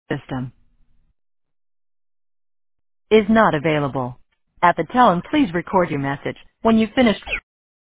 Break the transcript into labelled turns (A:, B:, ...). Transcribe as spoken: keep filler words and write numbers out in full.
A: system is not available. At the tone, please record your message. When you've finished